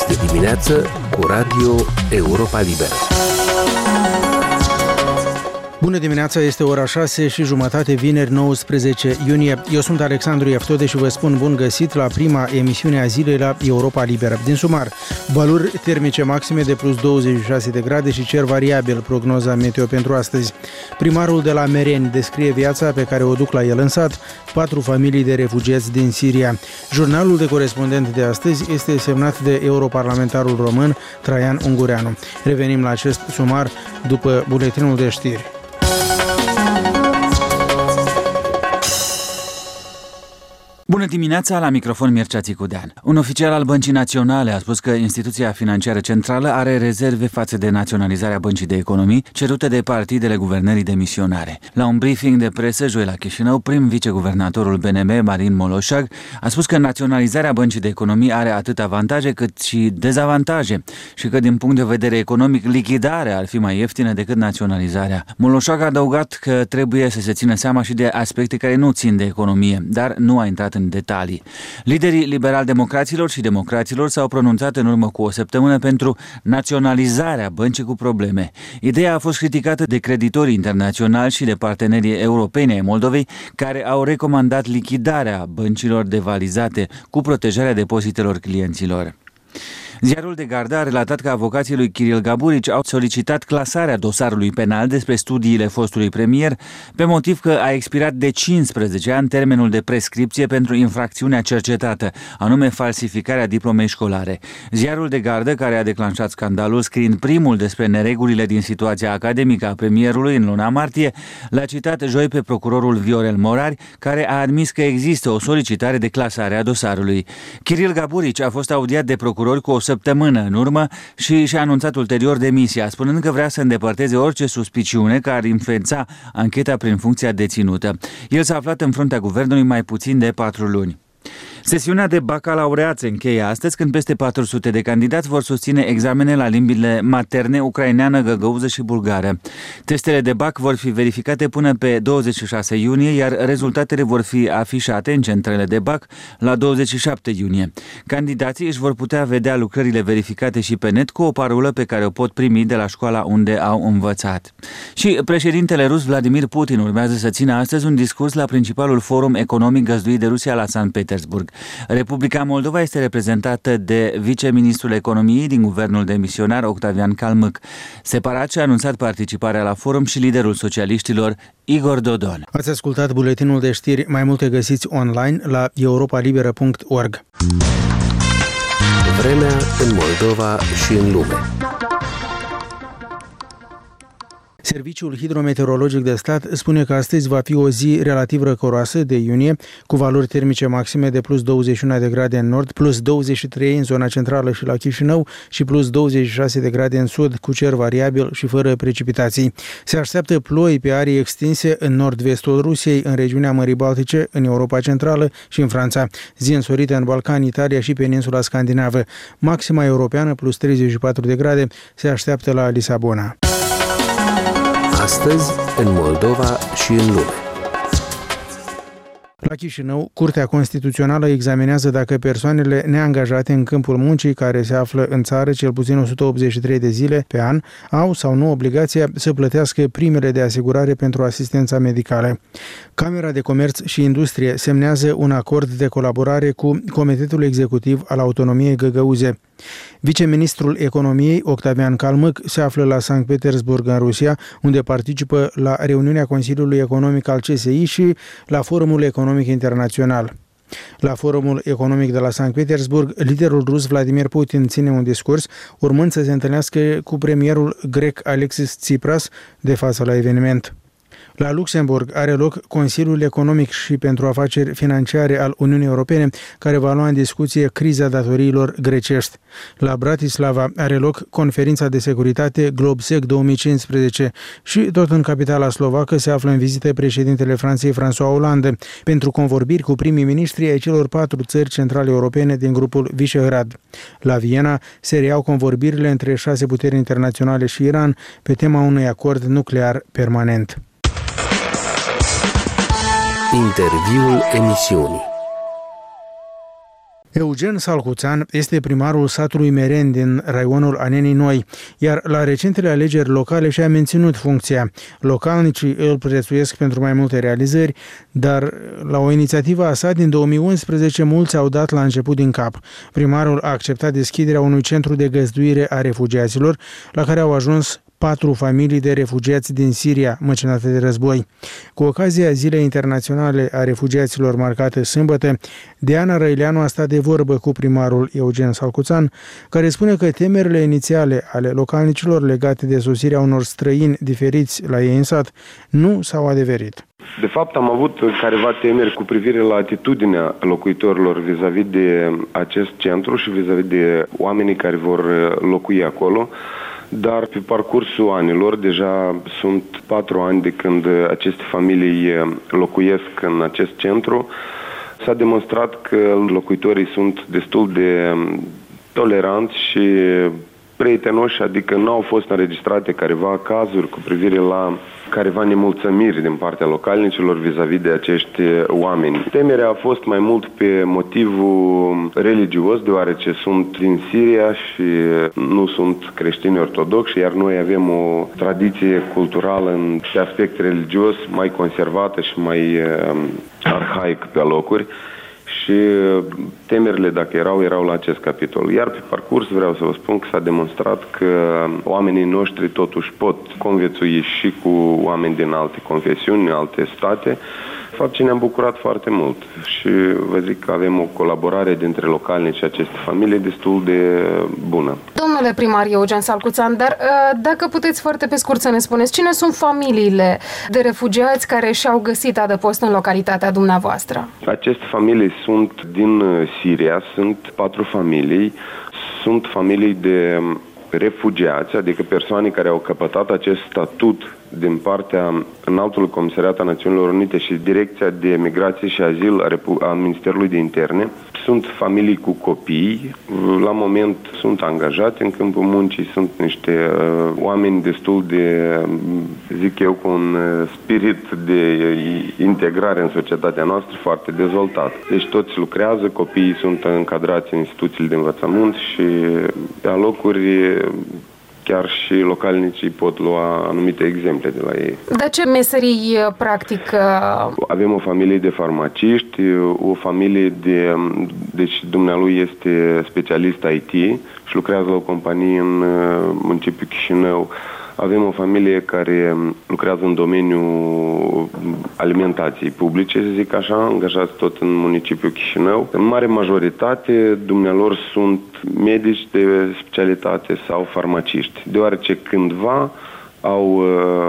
de dimineață cu Radio Europa Liberă. Bună dimineața, este ora 6:30, vineri 19 iunie. Eu sunt Alexandru Ieftode și vă spun bun găsit la prima emisiune a zilei la Europa Liberă. Din sumar, valori termice maxime de plus 26 de grade și cer variabil, prognoza meteo pentru astăzi. Primarul de la Mereni descrie viața pe care o duc la el în sat 4 familii de refugiați din Siria. Jurnalul de corespondent de astăzi este semnat de europarlamentarul român Traian Ungureanu. Revenim la acest sumar după buletinul de știri. Bună dimineața, la microfon Mircea Țicudean. Un oficial al Băncii Naționale a spus că instituția financiară centrală are rezerve față de naționalizarea Băncii de Economii cerută de partidele guvernării demisionare. La un briefing de presă joi la Chișinău, prim viceguvernatorul BNM, Marin Moloșag, a spus că naționalizarea Băncii de Economii are atât avantaje cât și dezavantaje și că din punct de vedere economic lichidarea ar fi mai ieftină decât naționalizarea. Moloșag a adăugat că trebuie să se țină seama și de aspecte care nu țin de economie, dar nu a intrat în detalii. Liderii liberal-democraților și democraților s-au pronunțat în urmă cu o săptămână pentru naționalizarea băncii cu probleme. Ideea a fost criticată de creditorii internaționali și de partenerii europeni ai Moldovei, care au recomandat lichidarea băncilor devalizate cu protejarea depozitelor clienților. Ziarul de Gardă a relatat că avocații lui Kiril Gaburici au solicitat clasarea dosarului penal despre studiile fostului premier pe motiv că a expirat de 15 ani termenul de prescripție pentru infracțiunea cercetată, anume falsificarea diplomei școlare. Ziarul de Gardă, care a declanșat scandalul scriind primul despre neregulile din situația academică a premierului în luna martie, l-a citat joi pe procurorul Viorel Morari, care a admis că există o solicitare de clasare a dosarului. Kiril Gaburici a fost audiat de procurori cu o săptămână în urmă și și-a anunțat ulterior demisia, spunând că vrea să îndepărteze orice suspiciune care ar influența ancheta prin funcția deținută. El s-a aflat în fruntea guvernului mai puțin de 4 luni. Sesiunea de bacalaureat se încheie astăzi, când peste 400 de candidați vor susține examene la limbile materne, ucraineană, găgăuză și bulgară. Testele de bac vor fi verificate până pe 26 iunie, iar rezultatele vor fi afișate în centrele de bac la 27 iunie. Candidații își vor putea vedea lucrările verificate și pe net cu o parolă pe care o pot primi de la școala unde au învățat. Și președintele rus Vladimir Putin urmează să țină astăzi un discurs la principalul forum economic găzduit de Rusia la Sankt Petersburg. Republica Moldova este reprezentată de viceministrul economiei din guvernul demisionar Octavian Calmâc. Separat și-a anunțat participarea la forum și liderul socialiștilor Igor Dodon. Ați ascultat buletinul de știri, mai multe găsiți online la europalibera.org. Vremea în Moldova și în lume. Serviciul Hidrometeorologic de Stat spune că astăzi va fi o zi relativ răcoroasă de iunie, cu valori termice maxime de plus 21 de grade în nord, plus 23 în zona centrală și la Chișinău și plus 26 de grade în sud, cu cer variabil și fără precipitații. Se așteaptă ploi pe arii extinse în nord-vestul Rusiei, în regiunea Mării Baltice, în Europa Centrală și în Franța. Zi însorită în Balcani, Italia și peninsula scandinavă. Maxima europeană plus 34 de grade se așteaptă la Lisabona. Astăzi, în Moldova și în lume. La Chișinău, Curtea Constituțională examinează dacă persoanele neangajate în câmpul muncii care se află în țară cel puțin 183 de zile pe an au sau nu obligația să plătească primele de asigurare pentru asistența medicală. Camera de Comerț și Industrie semnează un acord de colaborare cu Comitetul Executiv al Autonomiei Găgăuze. Viceministrul Economiei, Octavian Calmâc, se află la Sankt Petersburg, în Rusia, unde participă la reuniunea Consiliului Economic al CSI și la Forumul Economic Internațional. La Forumul Economic de la Sankt Petersburg, liderul rus Vladimir Putin ține un discurs, urmând să se întâlnească cu premierul grec Alexis Tsipras de față la eveniment. La Luxemburg are loc Consiliul Economic și pentru Afaceri Financiare al Uniunii Europene, care va lua în discuție criza datoriilor grecești. La Bratislava are loc Conferința de Securitate GlobSec 2015 și tot în capitala slovacă se află în vizită președintele Franței François Hollande pentru convorbiri cu primii miniștri ai celor 4 țări centrale europene din grupul Visegrad. La Viena se reiau convorbirile între 6 puteri internaționale și Iran pe tema unui acord nuclear permanent. Interviul emisiunii. Eugen Salcuțan este primarul satului Meren din raionul Anenii Noi, iar la recentele alegeri locale și-a menținut funcția. Localnicii îl prețuiesc pentru mai multe realizări, dar la o inițiativă a sa din 2011 mulți au dat la început din cap. Primarul a acceptat deschiderea unui centru de găzduire a refugiaților, la care au ajuns 4 familii de refugiați din Siria, măcinate de război. Cu ocazia Zilei Internaționale a Refugiaților marcate sâmbătă, Diana Răileanu a stat de vorbă cu primarul Eugen Salcuțan, care spune că temerile inițiale ale localnicilor legate de sosirea unor străini diferiți la ei în sat nu s-au adeverit. De fapt, am avut careva temeri cu privire la atitudinea locuitorilor vis-a-vis de acest centru și vis-a-vis de oamenii care vor locui acolo. Dar pe parcursul anilor, deja sunt 4 ani de când aceste familii locuiesc în acest centru, s-a demonstrat că locuitorii sunt destul de toleranți și prietenoși, adică nu au fost înregistrate careva cazuri cu privire la careva nemulțumiri din partea localnicilor vis-a-vis de acești oameni. Temerea a fost mai mult pe motivul religios, deoarece sunt din Siria și nu sunt creștini ortodoxi, iar noi avem o tradiție culturală în aspect religios mai conservată și mai arhaic pe locuri. Și temerile, dacă erau la acest capitol. Iar pe parcurs vreau să vă spun că s-a demonstrat că oamenii noștri totuși pot conviețui și cu oameni din alte confesiuni, alte state, fapt ce ne-am bucurat foarte mult. Și vă zic că avem o colaborare dintre localnici și aceste familii destul de bună. Domnule primar Eugen Salcuțan, dar dacă puteți foarte pe scurt să ne spuneți, cine sunt familiile de refugiați care și-au găsit adăpost în localitatea dumneavoastră? Aceste familii sunt din Siria, sunt 4 familii, sunt familii de refugiați, adică persoane care au căpătat acest statut din partea Înaltului Comisariat a Națiunilor Unite și Direcția de Migrație și Azil a Ministerului de Interne. Sunt familii cu copii, la moment sunt angajate în câmpul muncii, sunt niște oameni destul de, zic eu, cu un spirit de integrare în societatea noastră foarte dezvoltat. Deci toți lucrează, copiii sunt încadrați în instituțiile de învățământ și pe locuri chiar și localnicii pot lua anumite exemple de la ei. De ce meserii practic? Avem o familie de farmaciști, o familie de... Deci dumnealui este specialist IT și lucrează la o companie în municipiul Chișinău. Avem o familie care lucrează în domeniul alimentației publice, să zic așa, angajați tot în municipiul Chișinău. În mare majoritate, dumnealor sunt medici de specialitate sau farmaciști, deoarece cândva au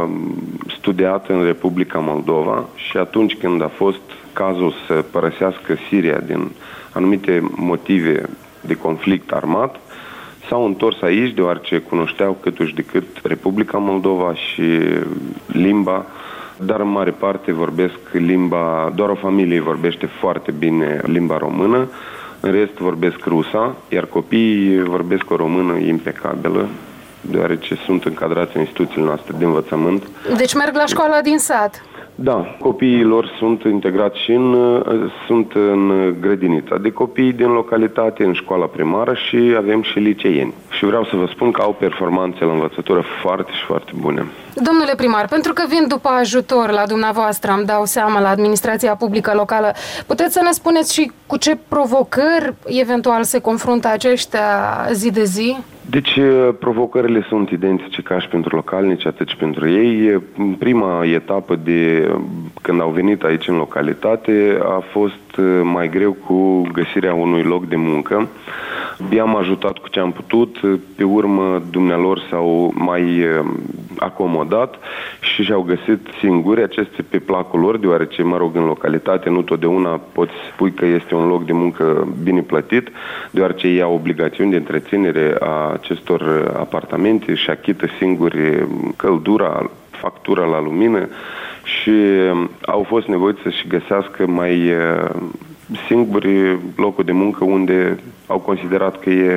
studiat în Republica Moldova și atunci când a fost cazul să părăsească Siria din anumite motive de conflict armat, s-au întors aici deoarece cunoșteau câtuși de cât Republica Moldova și limba, dar în mare parte vorbesc limba, doar o familie vorbește foarte bine limba română, în rest vorbesc rusa, iar copiii vorbesc o română impecabilă, deoarece sunt încadrați în instituțiile noastre de învățământ. Deci merg la școala din sat. Da, copiii lor sunt integrați și sunt în grădinița de copii din localitate, în școala primară și avem și liceieni. Și vreau să vă spun că au performanțe la învățătură foarte și foarte bune. Domnule primar, pentru că vin după ajutor la dumneavoastră, îmi dau seama, la administrația publică locală, puteți să ne spuneți și cu ce provocări eventual se confruntă aceștia zi de zi? Deci, provocările sunt identice ca și pentru localnici, atât și pentru ei. Prima etapă de când au venit aici în localitate a fost mai greu cu găsirea unui loc de muncă. I-am ajutat cu ce am putut, pe urmă dumnealor s-au mai acomodat și și-au găsit singuri aceste pe placul lor, deoarece, mă rog, în localitate nu totdeauna poți spui că este un loc de muncă bine plătit, deoarece ei au obligațiuni de întreținere a acestor apartamente și achită singuri căldura, factura la lumină și au fost nevoiți să-și găsească mai singuri locul de muncă unde au considerat că e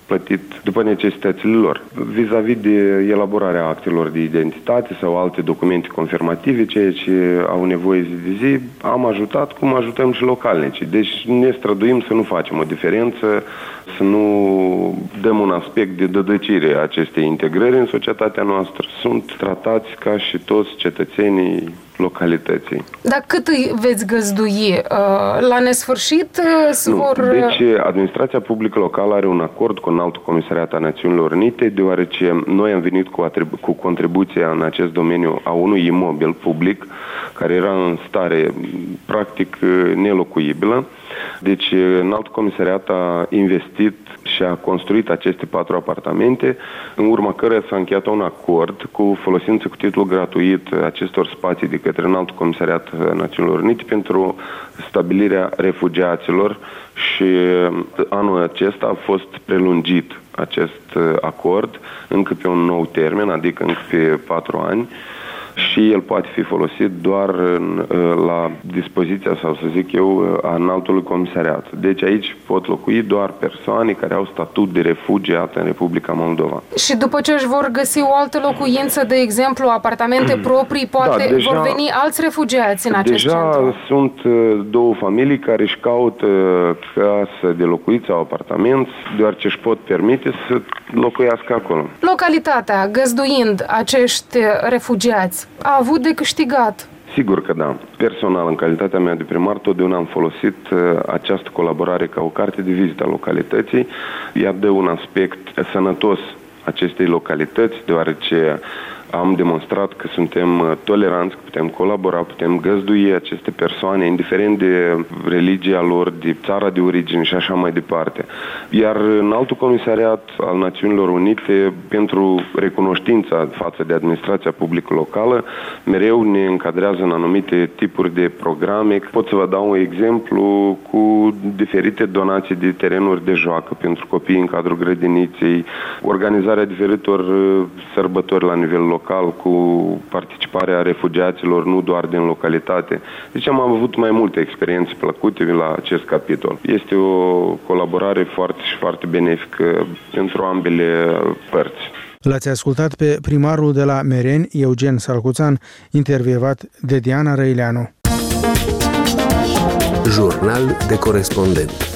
plătit după necesitățile lor. Vis-a-vis de elaborarea actelor de identitate sau alte documente confirmative, ceea ce au nevoie zi de zi, am ajutat cum ajutăm și localnicii. Deci ne străduim să nu facem o diferență, să nu dăm un aspect de dădăcire a acestei integrări în societatea noastră. Sunt tratați ca și toți cetățenii localității. Dar cât îi veți găzdui? La nesfârșit Deci, administrația publică locală are un acord cu Înaltul Comisariat al Națiunilor Unite, deoarece noi am venit cu contribuția în acest domeniu a unui imobil public, care era în stare practic nelocuibilă. Deci, Înaltul Comisariat a investit și a construit aceste 4 apartamente, în urma căreia s-a încheiat un acord cu folosință cu titlu gratuit acestor spații de către Înaltul Comisariat Națiunilor Unite pentru stabilirea refugiaților și anul acesta a fost prelungit acest acord încă pe un nou termen, adică încă pe 4 ani. Și el poate fi folosit doar la dispoziția, sau să zic eu, a Înaltului Comisariat. Deci aici pot locui doar persoane care au statut de refugiat în Republica Moldova. Și după ce își vor găsi o altă locuință, de exemplu, apartamente proprii, poate deja, vor veni alți refugiați în acest centru? Deja sunt 2 familii care își caută casă de locuit sau apartament, deoarece își pot permite să locuiască acolo. Localitatea, găzduind acești refugiați, a avut de câștigat? Sigur că da. Personal, în calitatea mea de primar, totdeauna am folosit această colaborare ca o carte de vizită a localității. Ea dă un aspect sănătos acestei localități, deoarece am demonstrat că suntem toleranți, că putem colabora, putem găzdui aceste persoane, indiferent de religia lor, de țara de origine și așa mai departe. Iar Înaltul Comisariat al Națiunilor Unite, pentru recunoștința față de administrația publică locală, mereu ne încadrează în anumite tipuri de programe. Pot să vă dau un exemplu cu diferite donații de terenuri de joacă pentru copii în cadrul grădiniței, organizarea diferitor sărbători la nivel local cu participarea refugiaților, nu doar din localitate. Deci am avut mai multe experiențe plăcute la acest capitol. Este o colaborare foarte și foarte benefică pentru ambele părți. L-ați ascultat pe primarul de la Mereni, Eugen Salcuțan, intervievat de Diana Răileanu. Jurnal de corespondent.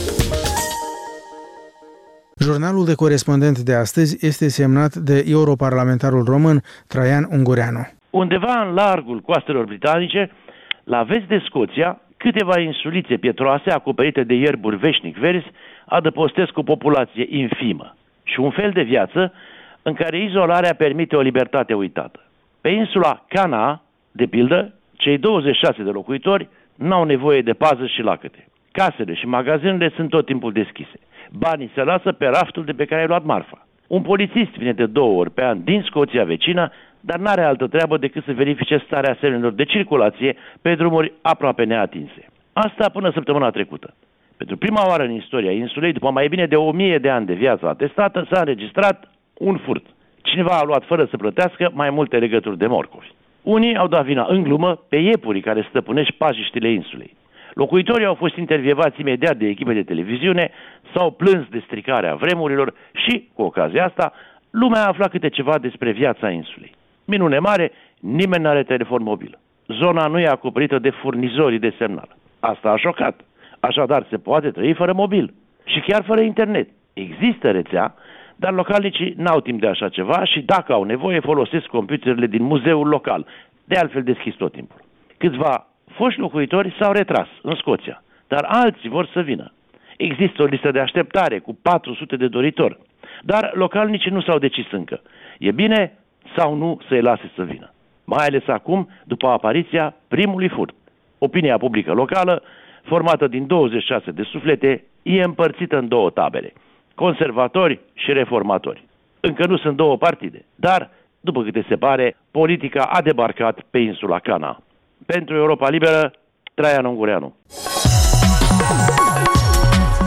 Jurnalul de corespondent de astăzi este semnat de europarlamentarul român Traian Ungureanu. Undeva în largul coastelor britanice, la vest de Scoția, câteva insulițe pietroase acoperite de ierburi veșnic verzi adăpostesc o populație infimă și un fel de viață în care izolarea permite o libertate uitată. Pe insula Cana, de pildă, cei 26 de locuitori n-au nevoie de pază și lacăte. Casele și magazinele sunt tot timpul deschise. Banii se lasă pe raftul de pe care ai luat marfa. Un polițist vine de 2 ori pe an din Scoția vecină, dar n-are altă treabă decât să verifice starea semnelor de circulație pe drumuri aproape neatinse. Asta până săptămâna trecută. Pentru prima oară în istoria insulei, după mai bine de 1000 de ani de viață atestată, s-a înregistrat un furt. Cineva a luat fără să plătească mai multe legături de morcovi. Unii au dat vina în glumă pe iepurii care stăpânești pajiștile insulei. Locuitorii au fost intervievați imediat de echipe de televiziune, s-au plâns de stricarea vremurilor și, cu ocazia asta, lumea a aflat câte ceva despre viața insulei. Minune mare, nimeni n-are telefon mobil. Zona nu e acoperită de furnizorii de semnal. Asta a șocat. Așadar, se poate trăi fără mobil și chiar fără internet. Există rețea, dar localnicii n-au timp de așa ceva și, dacă au nevoie, folosesc computerele din muzeul local, de altfel deschis tot timpul. Câțiva foști locuitori s-au retras în Scoția, dar alții vor să vină. Există o listă de așteptare cu 400 de doritori, dar localnicii nu s-au decis încă. E bine sau nu să-i lase să vină? Mai ales acum, după apariția primului furt. Opinia publică locală, formată din 26 de suflete, e împărțită în 2 tabere, conservatori și reformatori. Încă nu sunt 2 partide, dar, după câte se pare, politica a debarcat pe insula Cana. Pentru Europa Liberă, Traian Ungureanu.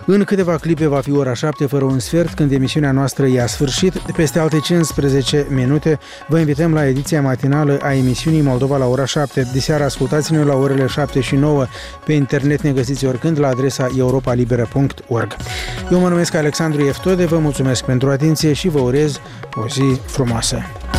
În câteva clipe va fi ora 7 fără un sfert, când emisiunea noastră i-a sfârșit. Peste alte 15 minute vă invităm la ediția matinală a emisiunii Moldova la ora 7. Diseară ascultați-ne la orele 7 și 9. Pe internet ne găsiți oricând la adresa europalibera.org. Eu mă numesc Alexandru Eftode, vă mulțumesc pentru atenție și vă urez o zi frumoasă.